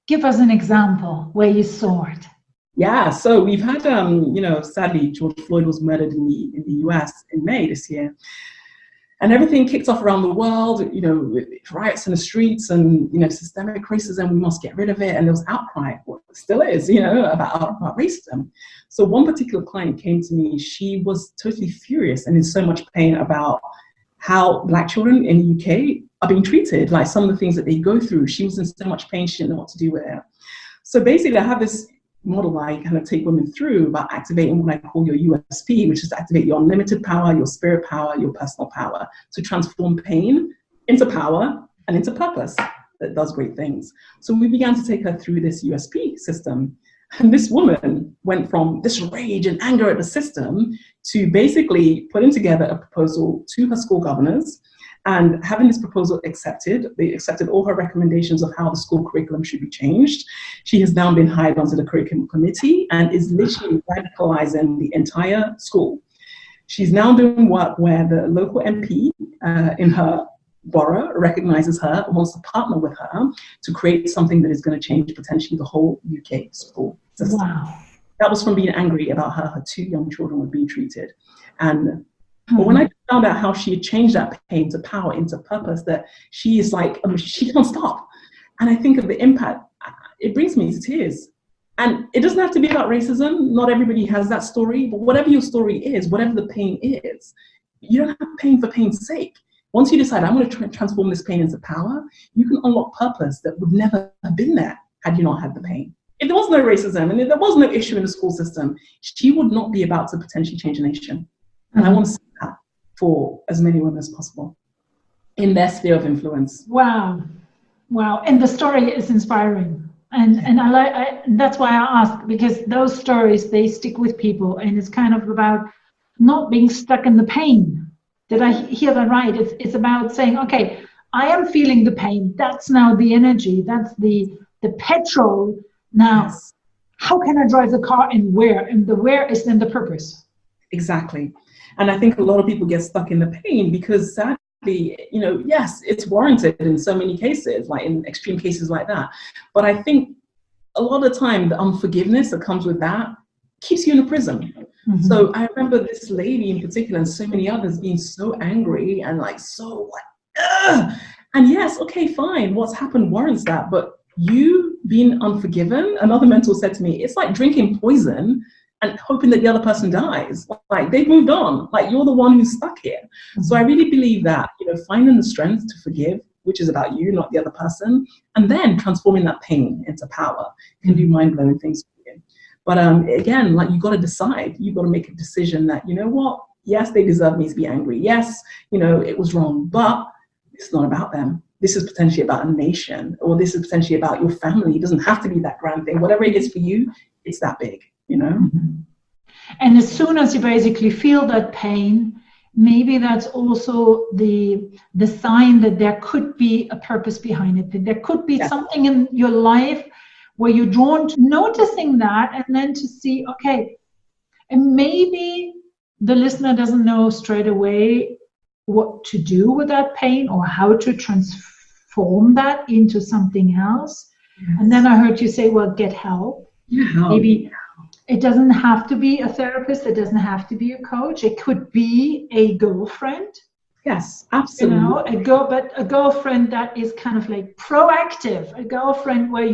Give us an example where you saw it. Yeah, so we've had, sadly, George Floyd was murdered in the US in May this year. And everything kicked off around the world, riots in the streets and, systemic racism, we must get rid of it. And there was outcry, well, it still is, about racism. So one particular client came to me, she was totally furious and in so much pain about how Black children in the UK are being treated, like some of the things that they go through. She was in so much pain, she didn't know what to do with it. So basically I have this model I kind of take women through about activating what I call your USP, which is to activate your unlimited power, your spirit power, your personal power, to transform pain into power and into purpose that does great things. So we began to take her through this USP system. And this woman went from this rage and anger at the system to basically putting together a proposal to her school governors and having this proposal accepted. They accepted all her recommendations of how the school curriculum should be changed. She has now been hired onto the curriculum committee and is literally radicalizing the entire school. She's now doing work where the local MP in her borough recognizes her and wants to partner with her to create something that is going to change potentially the whole UK school system. Wow. That was from being angry about how her 2 young children were being treated. But when I found out how she had changed that pain to power, into purpose, that she is like, she can't stop. And I think of the impact, it brings me to tears. And it doesn't have to be about racism. Not everybody has that story, but whatever your story is, whatever the pain is, you don't have pain for pain's sake. Once you decide, I'm going to transform this pain into power, you can unlock purpose that would never have been there had you not had the pain. If there was no racism and if there was no issue in the school system, she would not be about to potentially change a nation. And I want to see that for as many women as possible in their sphere of influence. Wow. Wow. And the story is inspiring. And that's why I ask, because those stories, they stick with people, and it's kind of about not being stuck in the pain. Did I hear that right? It's about saying, okay, I am feeling the pain. That's now the energy. That's the petrol. Now, yes. How can I drive the car and where? And the where is then the purpose. Exactly. And I think a lot of people get stuck in the pain because sadly, yes, it's warranted in so many cases, like in extreme cases like that. But I think a lot of the time, the unforgiveness that comes with that keeps you in a prison. Mm-hmm. So I remember this lady in particular and so many others being so angry and like, so like, ugh! And yes, okay, fine. What's happened warrants that. But you being unforgiven, another mentor said to me, it's like drinking poison and hoping that the other person dies. Like they've moved on. Like you're the one who's stuck here. Mm-hmm. So I really believe that, finding the strength to forgive, which is about you, not the other person, and then transforming that pain into power can do mind-blowing things for you. But again, like you've got to decide. You've got to make a decision that, you know what? Yes, they deserve me to be angry. Yes, it was wrong, but it's not about them. This is potentially about a nation, or this is potentially about your family. It doesn't have to be that grand thing. Whatever it is for you, it's that big. Mm-hmm. And as soon as you basically feel that pain, maybe that's also the sign that there could be a purpose behind it, that there could be something in your life where you're drawn to noticing that, and then to see, okay, and maybe the listener doesn't know straight away what to do with that pain or how to transform that into something else. Yes. And then I heard you say, well, get help. Yeah. Maybe it doesn't have to be a therapist. It doesn't have to be a coach. It could be a girlfriend. Yes, absolutely. A girlfriend that is kind of like proactive. A girlfriend where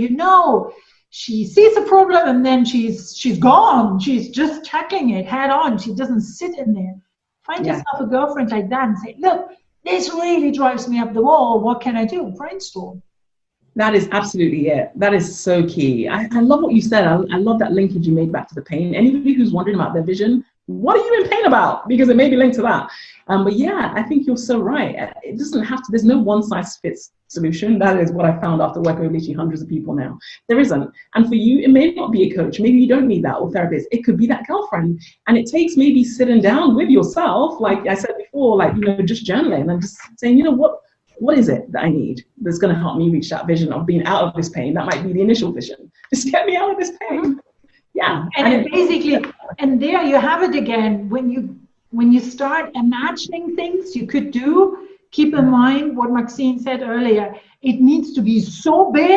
she sees a problem and then she's gone. She's just tackling it head on. She doesn't sit in there. Find yourself a girlfriend like that and say, look, this really drives me up the wall. What can I do? Brainstorm. That is absolutely it. That is so key. I love what you said. I love that linkage you made back to the pain. Anybody who's wondering about their vision, what are you in pain about? Because it may be linked to that. But yeah, I think you're so right. It doesn't have to, there's no one size fits solution. That is what I found after working with literally hundreds of people now. There isn't. And for you, it may not be a coach. Maybe you don't need that, or therapist. It could be that girlfriend. And it takes maybe sitting down with yourself, like I said before, like, just journaling and just saying, what is it that I need that's going to help me reach that vision of being out of this pain? That might be the initial vision. Just get me out of this pain. Yeah. And basically, and there you have it again. When you start imagining things you could do, keep in mind what Maxine said earlier. It needs to be so big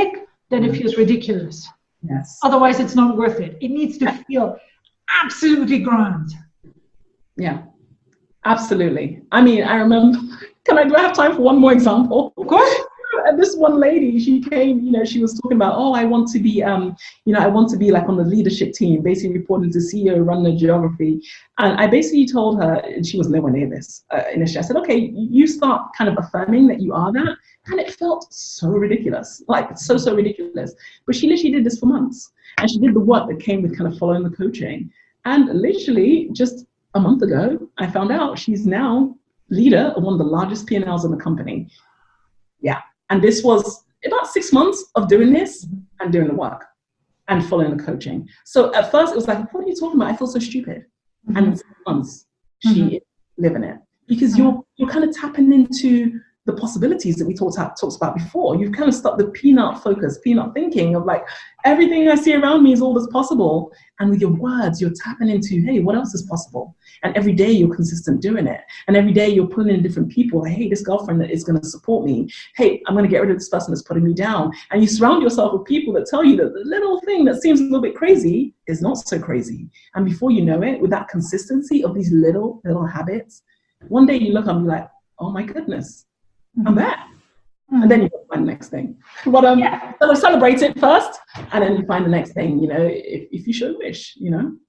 then it feels ridiculous. Yes. Otherwise, it's not worth it. It needs to feel absolutely grand. Yeah, absolutely. I mean, I remember, do I have time for one more example? Of course. And this one lady, she came, she was talking about, I want to be, I want to be like on the leadership team, basically reporting to CEO, run the geography. And I basically told her, and she was nowhere near this initially, I said, okay, you start kind of affirming that you are that. And it felt so ridiculous, like so ridiculous. But she literally did this for months. And she did the work that came with kind of following the coaching. And literally just a month ago, I found out she's now leader of one of the largest P&Ls in the company. Yeah. And this was about 6 months of doing this and doing the work and following the coaching. So at first it was like, what are you talking about? I feel so stupid. Mm-hmm. And in 6 months, she is living it. Because you're kind of tapping into the possibilities that we talked about before. You've kind of stopped the peanut focus, peanut thinking of like, everything I see around me is all that's possible. And with your words, you're tapping into, hey, what else is possible? And every day you're consistent doing it. And every day you're pulling in different people. Like, hey, this girlfriend that is going to support me. Hey, I'm going to get rid of this person that's putting me down. And you surround yourself with people that tell you that the little thing that seems a little bit crazy is not so crazy. And before you know it, with that consistency of these little habits, one day you look and be like, oh my goodness, I'm there. And then you find the next thing. But so celebrate it first, and then you find the next thing, if you should wish,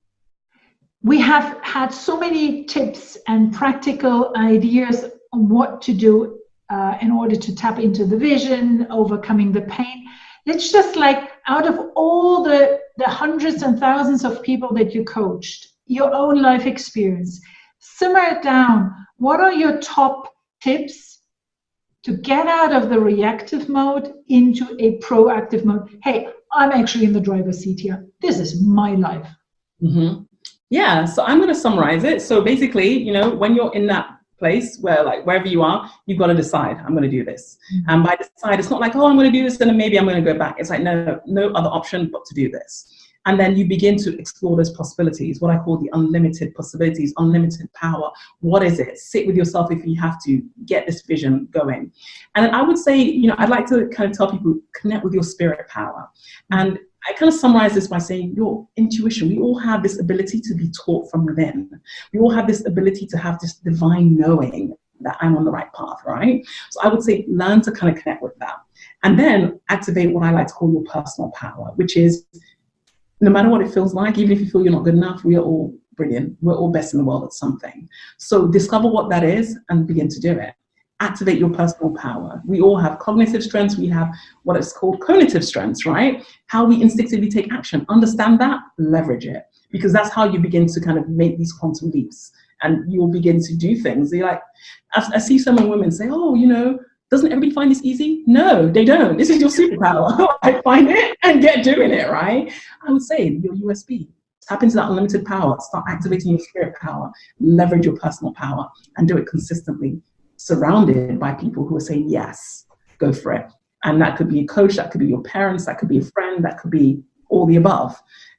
We have had so many tips and practical ideas on what to do in order to tap into the vision, overcoming the pain. It's just like, out of all the hundreds and thousands of people that you coached, your own life experience, simmer it down. What are your top tips to get out of the reactive mode into a proactive mode? Hey, I'm actually in the driver's seat here. This is my life. Mm-hmm. Yeah, so I'm going to summarize it. So basically, when you're in that place where, like, wherever you are, you've got to decide, I'm going to do this. Mm-hmm. And by decide, it's not like, I'm going to do this, and then maybe I'm going to go back. It's like, no other option but to do this. And then you begin to explore those possibilities, what I call the unlimited possibilities, unlimited power. What is it? Sit with yourself if you have to, get this vision going. And I would say, I'd like to kind of tell people, connect with your spirit power. And I kind of summarize this by saying your intuition. We all have this ability to be taught from within. We all have this ability to have this divine knowing that I'm on the right path, right? So I would say learn to kind of connect with that. And then activate what I like to call your personal power, which is, no matter what it feels like, even if you feel you're not good enough, we are all brilliant. We're all best in the world at something. So discover what that is and begin to do it. Activate your personal power. We all have cognitive strengths. We have what is called cognitive strengths, right? How we instinctively take action. Understand that, leverage it. Because that's how you begin to kind of make these quantum leaps. And you'll begin to do things. You're like, I see so many women say, doesn't everybody find this easy? No, they don't. This is your superpower. I find it and get doing it, right? I would say your USB. Tap into that unlimited power. Start activating your spirit power. Leverage your personal power and do it consistently. Surrounded by people who are saying, yes, go for it. And that could be a coach, that could be your parents, that could be a friend, that could be all the above.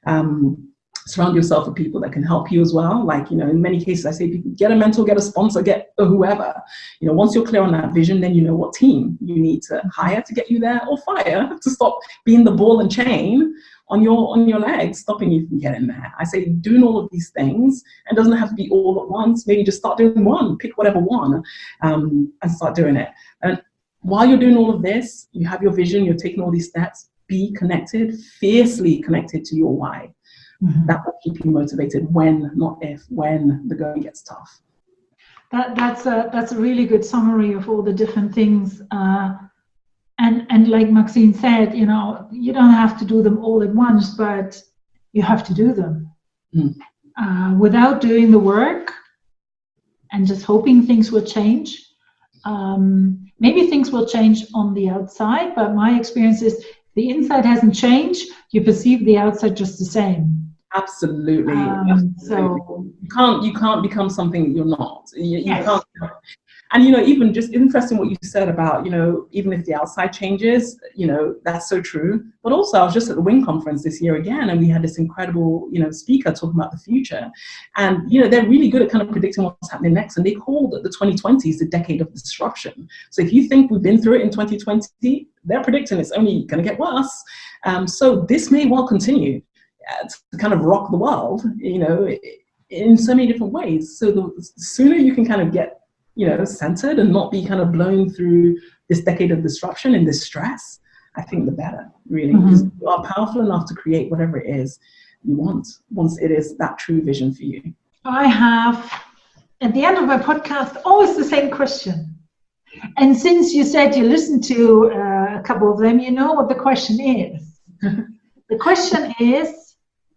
Surround yourself with people that can help you as well. Like, in many cases, I say, people, get a mentor, get a sponsor, get a whoever. Once you're clear on that vision, then you know what team you need to hire to get you there, or fire to stop being the ball and chain on your legs, stopping you from getting there. I say, doing all of these things, and it doesn't have to be all at once. Maybe just start doing one, pick whatever one, and start doing it. And while you're doing all of this, you have your vision, you're taking all these steps, be connected, fiercely connected to your why. Mm-hmm. That will keep you motivated when, not if, when the going gets tough. That's a really good summary of all the different things. And like Maxine said, you don't have to do them all at once, but you have to do them. Mm. Without doing the work and just hoping things will change. Maybe things will change on the outside, but my experience is the inside hasn't changed. You perceive the outside just the same. Absolutely. So you can't become something you're not. You can't. And, even just interesting what you said about, even if the outside changes, that's so true. But also I was just at the WIN conference this year again, and we had this incredible, speaker talking about the future. And, they're really good at kind of predicting what's happening next. And they called the 2020s the decade of disruption. So if you think we've been through it in 2020, they're predicting it's only going to get worse. So this may well continue to kind of rock the world, in so many different ways. So the sooner you can kind of get, centered and not be kind of blown through this decade of disruption and this stress, I think the better, really. Because you are powerful enough to create whatever it is you want, once it is that true vision for you. I have, at the end of my podcast, always the same question. And since you said you listened to a couple of them, you know what the question is. The question is,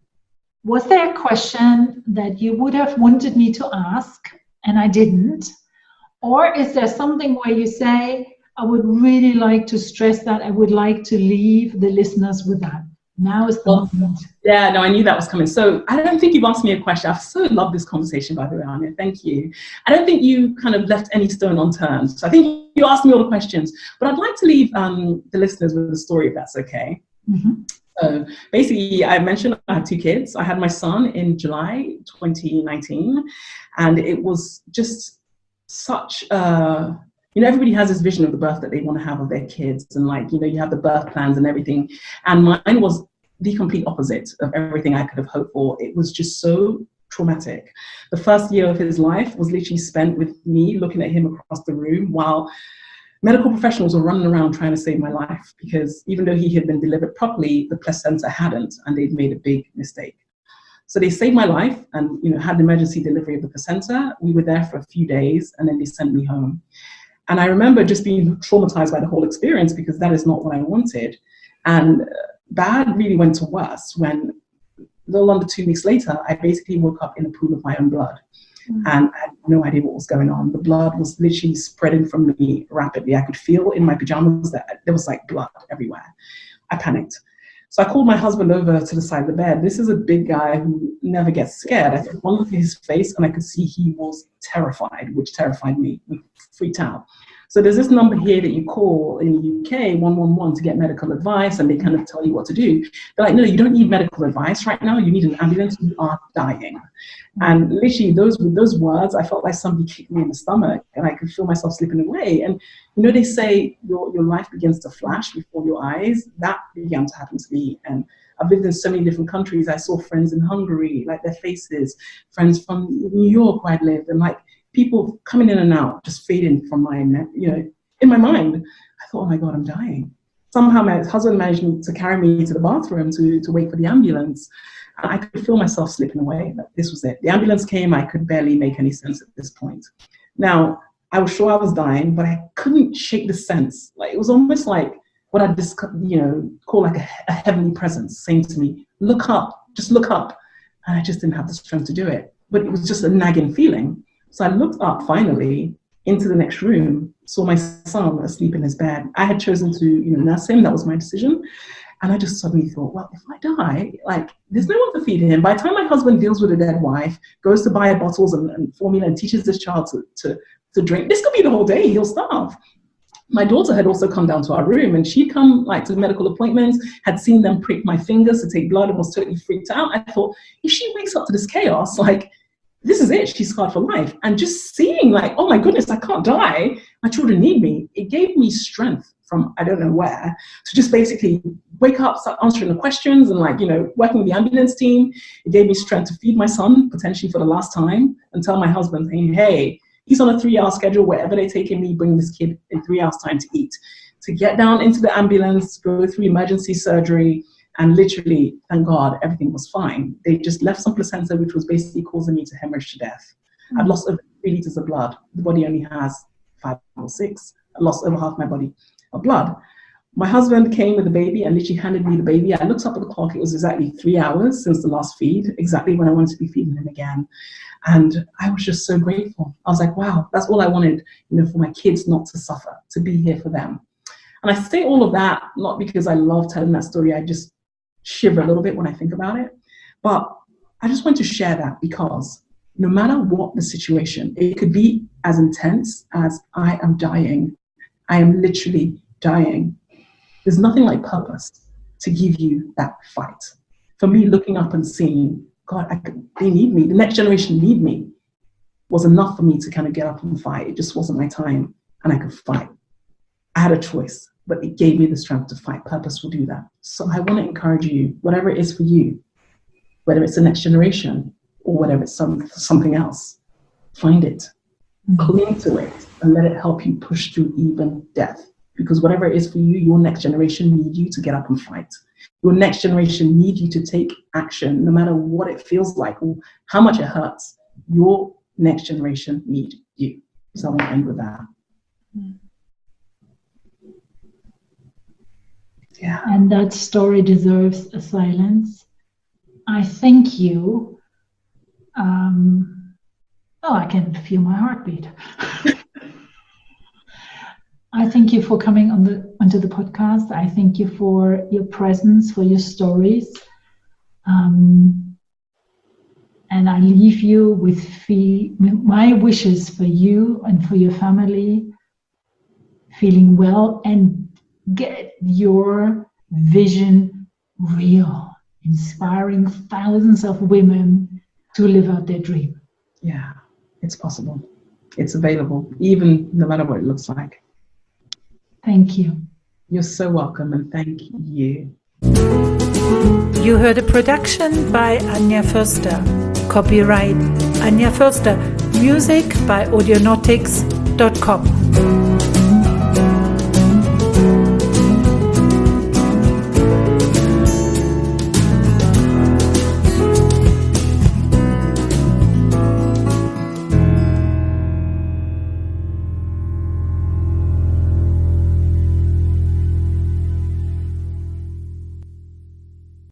was there a question that you would have wanted me to ask and I didn't? Or is there something where you say, I would really like to stress that, I would like to leave the listeners with that? Now is the moment. Yeah, no, I knew that was coming. So I don't think you've asked me a question. I've so loved this conversation, by the way, Anya. Thank you. I don't think you kind of left any stone unturned. So I think you asked me all the questions, but I'd like to leave the listeners with a story, if that's okay. So basically, I mentioned I had 2 kids. I had my son in July 2019, and it was just such everybody has this vision of the birth that they want to have of their kids, and you have the birth plans and everything, and mine was the complete opposite of everything I could have hoped for. It was just so traumatic. The first year of his life was literally spent with me looking at him across the room while medical professionals were running around trying to save my life, because even though he had been delivered properly, the placenta hadn't, and they'd made a big mistake. So they saved my life and, had the emergency delivery of the placenta. We were there for a few days, and then they sent me home. And I remember just being traumatized by the whole experience, because that is not what I wanted. And bad really went to worse when, a little under 2 weeks later, I basically woke up in a pool of my own blood. And I had no idea what was going on. The blood was literally spreading from me rapidly. I could feel in my pajamas that there was blood everywhere. I panicked. So I called my husband over to the side of the bed. This is a big guy who never gets scared. I took one look at his face and I could see he was terrified, which terrified me. We freaked out. So there's this number here that you call in the UK, 111, to get medical advice, and they kind of tell you what to do. They're like, no, you don't need medical advice right now. You need an ambulance. You are dying. And literally with those words, I felt like somebody kicked me in the stomach, and I could feel myself slipping away. And they say your life begins to flash before your eyes. That began to happen to me. And I've lived in so many different countries. I saw friends in Hungary, their faces, friends from New York where I'd lived, and people coming in and out, just fading from my, in my mind. I thought, oh my God, I'm dying. Somehow my husband managed to carry me to the bathroom to wait for the ambulance. And I could feel myself slipping away. This was it. The ambulance came. I could barely make any sense at this point. Now, I was sure I was dying, but I couldn't shake the sense. It was almost like what I'd call a heavenly presence saying to me, look up, just look up. And I just didn't have the strength to do it. But it was just a nagging feeling. So I looked up finally into the next room, saw my son asleep in his bed. I had chosen to, nurse him. That was my decision. And I just suddenly thought, well, if I die, there's no one to feed him. By the time my husband deals with a dead wife, goes to buy bottles and formula and teaches this child to drink, this could be the whole day. He'll starve. My daughter had also come down to our room, and she'd come to medical appointments, had seen them prick my fingers to take blood, and was totally freaked out. I thought, if she wakes up to this chaos, this is it, she's scarred for life. And just seeing oh my goodness, I can't die, my children need me. It gave me strength from I don't know where to just basically wake up, start answering the questions and working with the ambulance team. It gave me strength to feed my son, potentially for the last time, and tell my husband, hey, he's on a 3-hour schedule, wherever they're taking me, bring this kid in 3 hours time to eat. To get down into the ambulance, go through emergency surgery, and literally, thank God, everything was fine. They just left some placenta, which was basically causing me to hemorrhage to death. I'd lost over 3 liters of blood. The body only has 5 or 6. I lost over half my body of blood. My husband came with the baby and literally handed me the baby. I looked up at the clock. It was exactly 3 hours since the last feed, exactly when I wanted to be feeding him again. And I was just so grateful. I was like, wow, that's all I wanted, for my kids not to suffer, to be here for them. And I say all of that, not because I love telling that story. I just shiver a little bit when I think about it. But I just want to share that because no matter what the situation, it could be as intense as I am dying. I am literally dying. There's nothing like purpose to give you that fight. For me, looking up and seeing, God, they need me. The next generation need me was enough for me to kind of get up and fight. It just wasn't my time, and I could fight. I had a choice, but it gave me the strength to fight. Purpose will do that. So I want to encourage you, whatever it is for you, whether it's the next generation or whatever it's something else, find it, cling to it, and let it help you push through even death. Because whatever it is for you, your next generation need you to get up and fight. Your next generation need you to take action, no matter what it feels like or how much it hurts. Your next generation need you. So I want to end with that. Yeah. And that story deserves a silence. I thank you. I can feel my heartbeat. I thank you for coming onto the podcast. I thank you for your presence, for your stories. And I leave you with my wishes for you and for your family, feeling well, and get your vision real, inspiring thousands of women to live out their dream. Yeah, it's possible. It's available, even no matter what it looks like. Thank you. You're so welcome, and thank you. You heard a production by Anja Förster. Copyright Anja Förster. Music by audionautics.com.